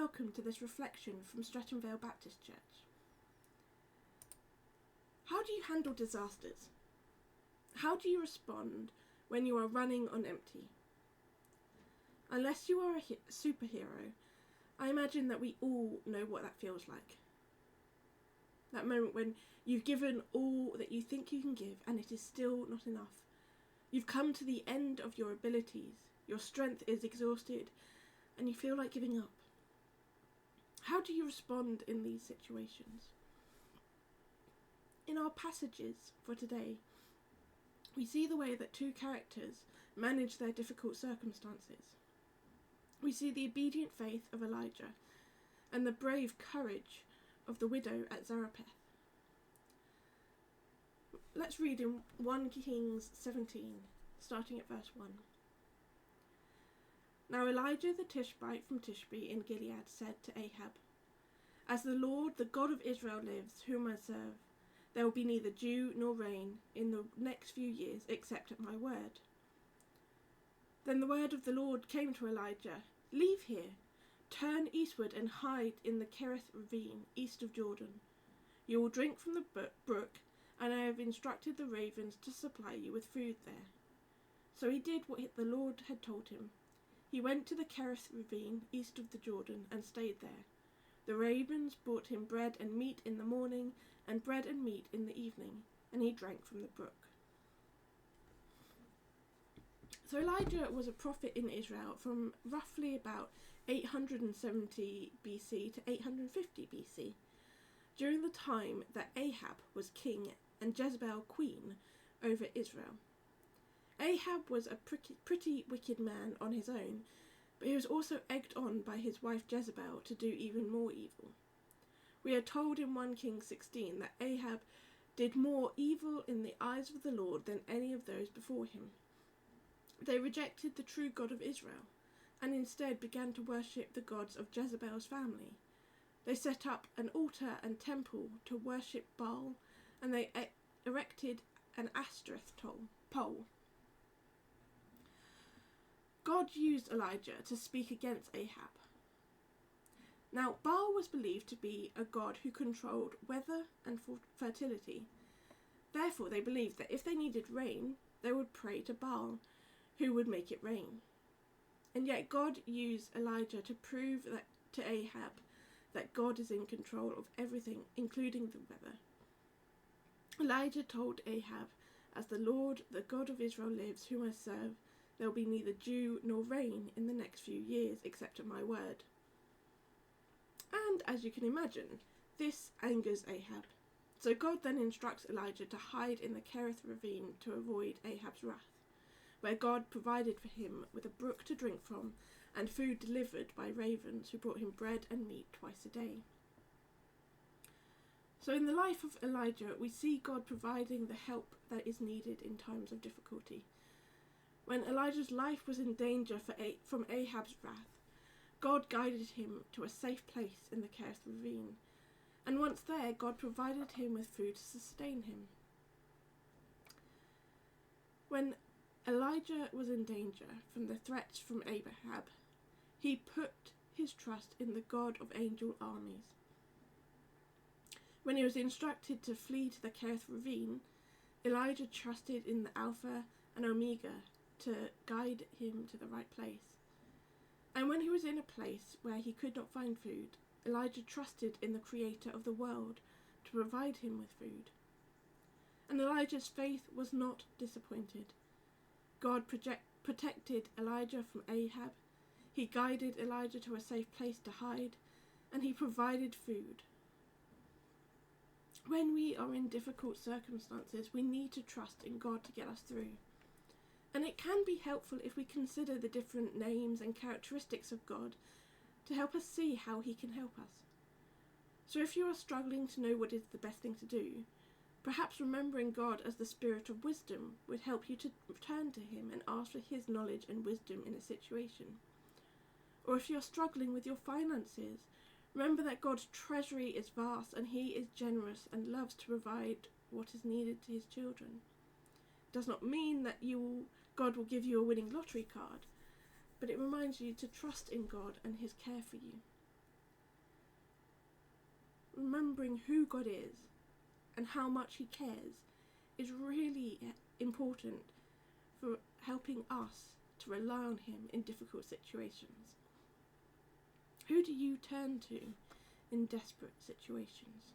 welcome to this reflection from Streatham Vale Baptist Church. How do you handle disasters? How do you respond when you are running on empty? Unless you are a superhero, I imagine that we all know what that feels like. That moment when you've given all that you think you can give and it is still not enough. You've come to the end of your abilities, your strength is exhausted, and you feel like giving up. How do you respond in these situations? In our passages for today, we see the way that two characters manage their difficult circumstances. We see the obedient faith of Elijah and the brave courage of the widow at Zarephath. Let's read in 1 Kings 17, starting at verse 1. Now Elijah the Tishbite from Tishbe in Gilead said to Ahab, As the Lord, the God of Israel lives, whom I serve, there will be neither dew nor rain in the next few years except at my word. Then the word of the Lord came to Elijah, Leave here, turn eastward and hide in the Kerith ravine east of Jordan. You will drink from the brook, and I have instructed the ravens to supply you with food there. So he did what the Lord had told him. He went to the Kerith ravine east of the Jordan and stayed there. The ravens brought him bread and meat in the morning, and bread and meat in the evening, and he drank from the brook. So Elijah was a prophet in Israel from roughly about 870 BC to 850 BC, during the time that Ahab was king and Jezebel queen over Israel. Ahab was a pretty wicked man on his own, but he was also egged on by his wife Jezebel to do even more evil. We are told in 1 Kings 16 that Ahab did more evil in the eyes of the Lord than any of those before him. They rejected the true God of Israel, and instead began to worship the gods of Jezebel's family. They set up an altar and temple to worship Baal, and they erected an Ashtoreth pole. God used Elijah to speak against Ahab. Now, Baal was believed to be a god who controlled weather and fertility. Therefore, they believed that if they needed rain, they would pray to Baal, who would make it rain. And yet God used Elijah to prove that to Ahab that God is in control of everything, including the weather. Elijah told Ahab, As the Lord, the God of Israel lives, whom I serve, there will be neither dew nor rain in the next few years except at my word. And as you can imagine, this angers Ahab. So God then instructs Elijah to hide in the Kerith ravine to avoid Ahab's wrath, where God provided for him with a brook to drink from and food delivered by ravens who brought him bread and meat twice a day. So in the life of Elijah, we see God providing the help that is needed in times of difficulty. When Elijah's life was in danger from Ahab's wrath, God guided him to a safe place in the Kerith ravine, and once there, God provided him with food to sustain him. When Elijah was in danger from the threats from Ahab, he put his trust in the God of angel armies. When he was instructed to flee to the Kerith ravine, Elijah trusted in the Alpha and Omega to guide him to the right place. And when he was in a place where he could not find food, Elijah trusted in the Creator of the world to provide him with food. And Elijah's faith was not disappointed. God protected Elijah from Ahab, he guided Elijah to a safe place to hide, and he provided food. When we are in difficult circumstances, we need to trust in God to get us through. And it can be helpful if we consider the different names and characteristics of God to help us see how he can help us. So if you are struggling to know what is the best thing to do, perhaps remembering God as the Spirit of wisdom would help you to return to him and ask for his knowledge and wisdom in a situation. Or if you're struggling with your finances, remember that God's treasury is vast and he is generous and loves to provide what is needed to his children. It does not mean that God will give you a winning lottery card, but it reminds you to trust in God and his care for you. remembering who God is and how much he cares is really important for helping us to rely on him in difficult situations. Who do you turn to in desperate situations?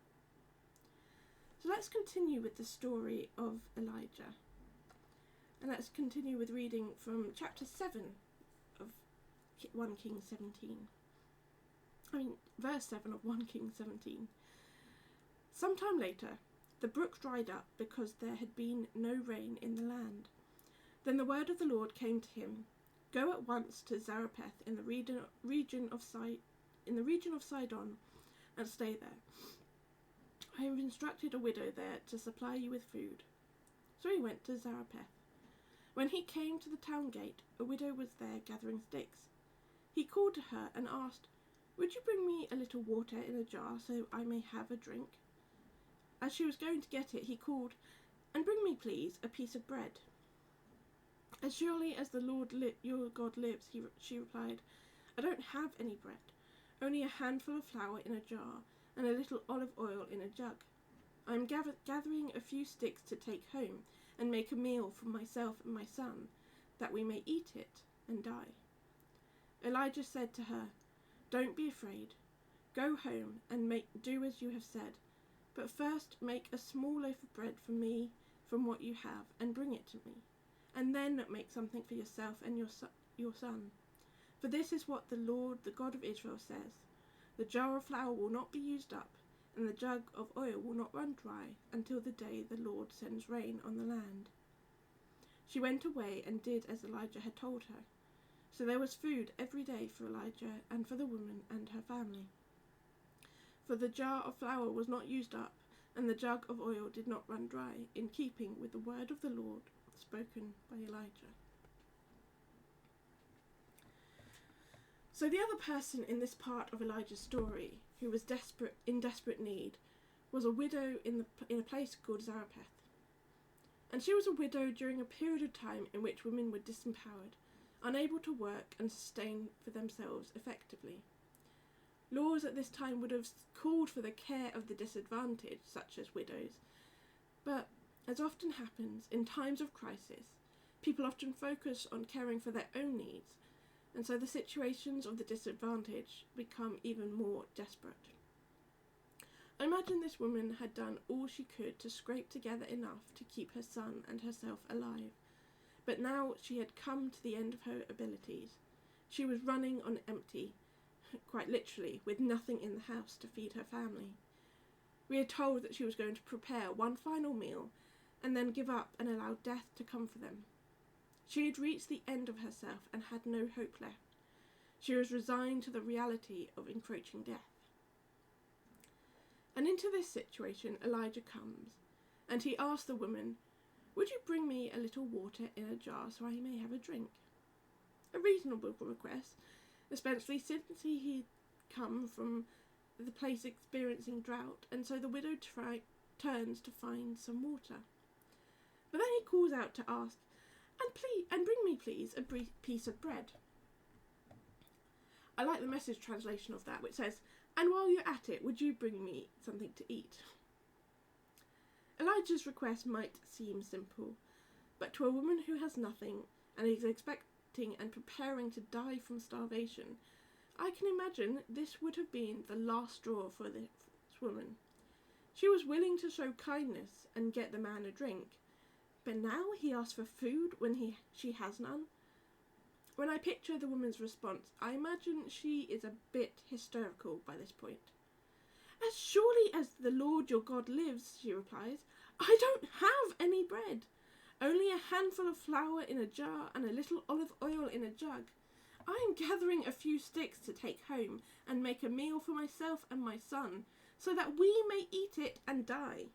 So let's continue with the story of Elijah. And let's continue with reading from chapter 7 of 1 Kings 17. Verse 7 of 1 Kings 17. Sometime later, the brook dried up because there had been no rain in the land. Then the word of the Lord came to him, "Go at once to Zarephath in the region of Sidon and stay there. I have instructed a widow there to supply you with food." So he went to Zarephath. When he came to the town gate, a widow was there gathering sticks. He called to her and asked, "Would you bring me a little water in a jar so I may have a drink?" As she was going to get it, he called, "And bring me, please, a piece of bread." "As surely as the Lord your God lives," she replied, "I don't have any bread, only a handful of flour in a jar and a little olive oil in a jug. I am gathering a few sticks to take home and make a meal for myself and my son, that we may eat it and die." Elijah said to her, "Don't be afraid. Go home and do as you have said. But first make a small loaf of bread for me from what you have and bring it to me. And then make something for yourself and your son. For this is what the Lord, the God of Israel, says. The jar of flour will not be used up, and the jug of oil will not run dry until the day the Lord sends rain on the land." She went away and did as Elijah had told her. So there was food every day for Elijah and for the woman and her family. For the jar of flour was not used up, and the jug of oil did not run dry, in keeping with the word of the Lord spoken by Elijah. So the other person in this part of Elijah's story who was in desperate need was a widow in a place called Zarephath. And she was a widow during a period of time in which women were disempowered, unable to work and sustain for themselves effectively. Laws at this time would have called for the care of the disadvantaged, such as widows, but as often happens in times of crisis, people often focus on caring for their own needs, and so the situations of the disadvantaged become even more desperate. I imagine this woman had done all she could to scrape together enough to keep her son and herself alive, but now she had come to the end of her abilities. She was running on empty, quite literally, with nothing in the house to feed her family. We are told that she was going to prepare one final meal and then give up and allow death to come for them. She had reached the end of herself and had no hope left. She was resigned to the reality of encroaching death. And into this situation Elijah comes, and he asks the woman, "Would you bring me a little water in a jar so I may have a drink?" A reasonable request, especially since he come from the place experiencing drought, and so the widow turns to find some water. But then he calls out to ask, and bring me please a piece of bread." I like the Message translation of that, which says, "And while you're at it, would you bring me something to eat?" Elijah's request might seem simple, but to a woman who has nothing and is expecting and preparing to die from starvation, I can imagine this would have been the last straw for this woman. She was willing to show kindness and get the man a drink, but now he asks for food when she has none. When I picture the woman's response, I imagine she is a bit hysterical by this point. "As surely as the Lord your God lives," she replies, "I don't have any bread, only a handful of flour in a jar and a little olive oil in a jug. I am gathering a few sticks to take home and make a meal for myself and my son, so that we may eat it and die."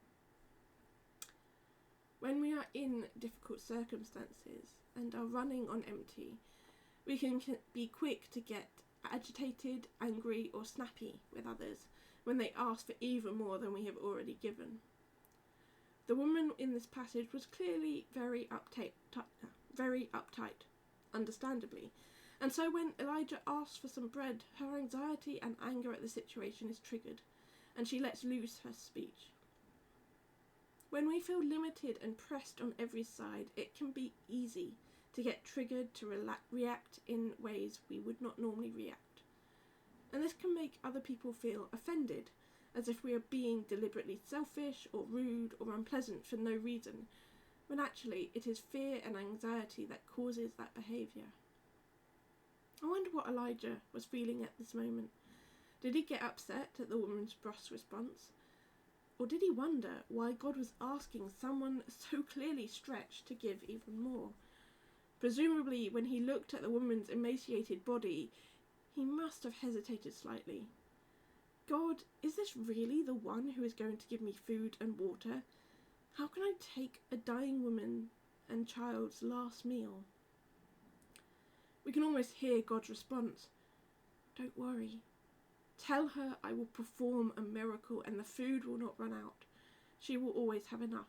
When we are in difficult circumstances and are running on empty, we can be quick to get agitated, angry, or snappy with others when they ask for even more than we have already given. The woman in this passage was clearly very uptight, understandably, and so when Elijah asks for some bread, her anxiety and anger at the situation is triggered, and she lets loose her speech. When we feel limited and pressed on every side, it can be easy to get triggered to react in ways we would not normally react. And this can make other people feel offended, as if we are being deliberately selfish or rude or unpleasant for no reason, when actually it is fear and anxiety that causes that behaviour. I wonder what Elijah was feeling at this moment. Did he get upset at the woman's brusque response? Or did he wonder why God was asking someone so clearly stretched to give even more? Presumably, when he looked at the woman's emaciated body, he must have hesitated slightly. God, is this really the one who is going to give me food and water? How can I take a dying woman and child's last meal? We can almost hear God's response. Don't worry. Tell her I will perform a miracle and the food will not run out. She will always have enough.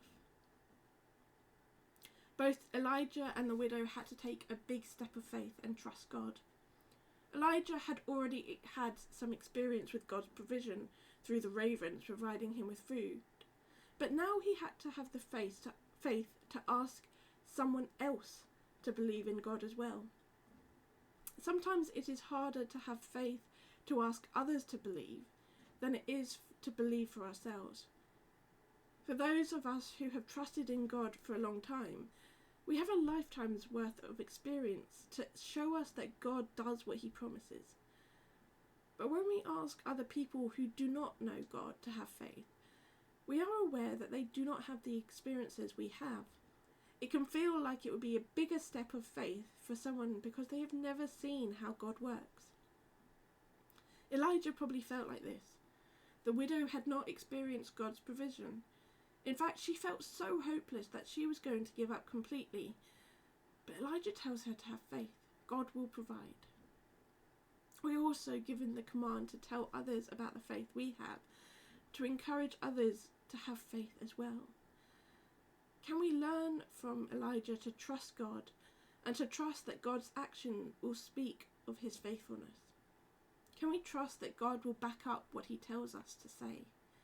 Both Elijah and the widow had to take a big step of faith and trust God. Elijah had already had some experience with God's provision through the ravens providing him with food. But now he had to have the faith to ask someone else to believe in God as well. Sometimes it is harder to have faith to ask others to believe than it is to believe for ourselves. For those of us who have trusted in God for a long time, we have a lifetime's worth of experience to show us that God does what he promises. But when we ask other people who do not know God to have faith, we are aware that they do not have the experiences we have. It can feel like it would be a bigger step of faith for someone because they have never seen how God works. Elijah probably felt like this. The widow had not experienced God's provision. In fact, she felt so hopeless that she was going to give up completely. But Elijah tells her to have faith. God will provide. We are also given the command to tell others about the faith we have, to encourage others to have faith as well. Can we learn from Elijah to trust God and to trust that God's action will speak of his faithfulness? Can we trust that God will back up what he tells us to say?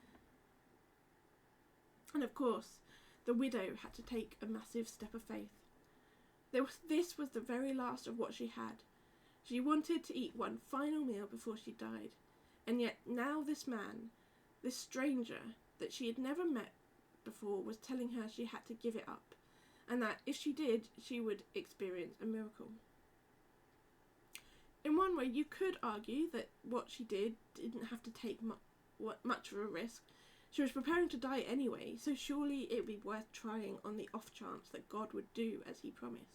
And of course, the widow had to take a massive step of faith. This was the very last of what she had. She wanted to eat one final meal before she died. And yet now this man, this stranger that she had never met before, was telling her she had to give it up. And that if she did, she would experience a miracle. In one way, you could argue that what she did didn't have to take much of a risk. She was preparing to die anyway, so surely it would be worth trying on the off chance that God would do as he promised.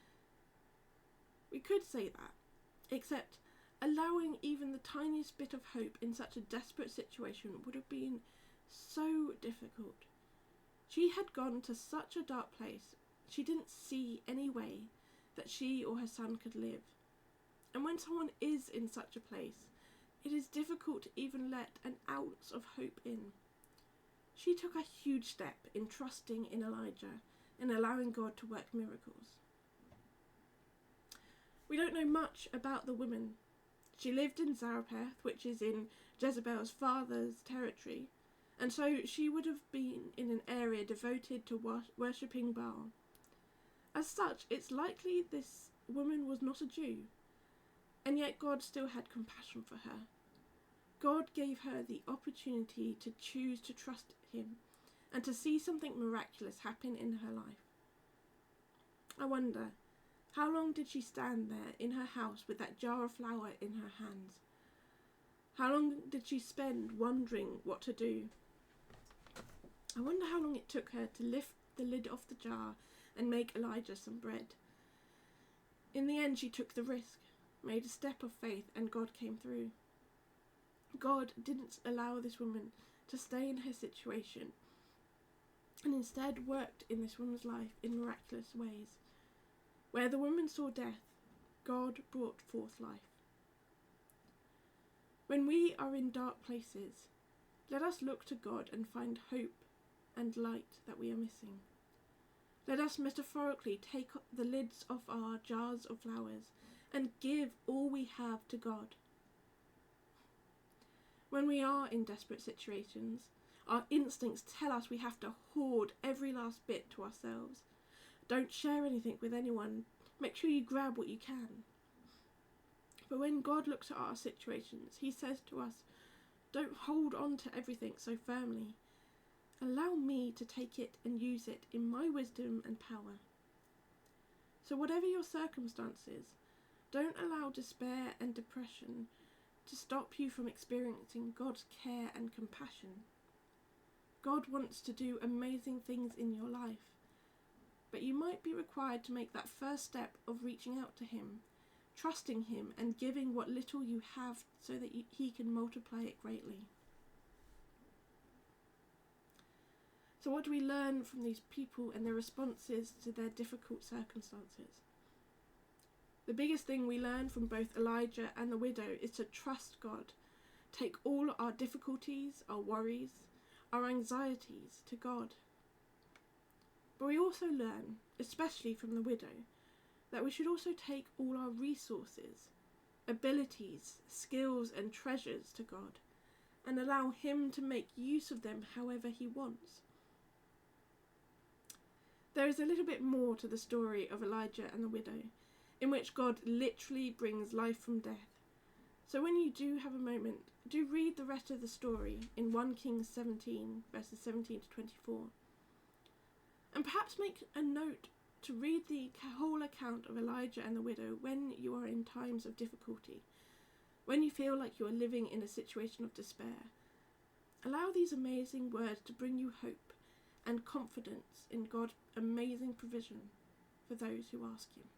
We could say that, except allowing even the tiniest bit of hope in such a desperate situation would have been so difficult. She had gone to such a dark place, she didn't see any way that she or her son could live. And when someone is in such a place, it is difficult to even let an ounce of hope in. She took a huge step in trusting in Elijah and allowing God to work miracles. We don't know much about the woman. She lived in Zarephath, which is in Jezebel's father's territory, and so she would have been in an area devoted to worshipping Baal. As such, it's likely this woman was not a Jew, and yet God still had compassion for her. God gave her the opportunity to choose to trust him and to see something miraculous happen in her life. I wonder, how long did she stand there in her house with that jar of flour in her hands? How long did she spend wondering what to do? I wonder how long it took her to lift the lid off the jar and make Elijah some bread. In the end, she took the risk, made a step of faith, and God came through. God didn't allow this woman to stay in her situation, and instead worked in this woman's life in miraculous ways. Where the woman saw death, God brought forth life. When we are in dark places, let us look to God and find hope and light that we are missing. Let us metaphorically take the lids off our jars of flowers and give all we have to God. When we are in desperate situations, our instincts tell us we have to hoard every last bit to ourselves. Don't share anything with anyone. Make sure you grab what you can. But when God looks at our situations, he says to us, don't hold on to everything so firmly. Allow me to take it and use it in my wisdom and power. So whatever your circumstances, don't allow despair and depression to stop you from experiencing God's care and compassion. God wants to do amazing things in your life, but you might be required to make that first step of reaching out to him, trusting him and giving what little you have so that he can multiply it greatly. So what do we learn from these people and their responses to their difficult circumstances? The biggest thing we learn from both Elijah and the widow is to trust God. Take all our difficulties, our worries, our anxieties to God. But we also learn, especially from the widow, that we should also take all our resources, abilities, skills and treasures to God and allow him to make use of them however he wants. There is a little bit more to the story of Elijah and the widow, in which God literally brings life from death. So when you do have a moment, do read the rest of the story in 1 Kings 17, verses 17 to 24. And perhaps make a note to read the whole account of Elijah and the widow when you are in times of difficulty, when you feel like you are living in a situation of despair. Allow these amazing words to bring you hope and confidence in God's amazing provision for those who ask him.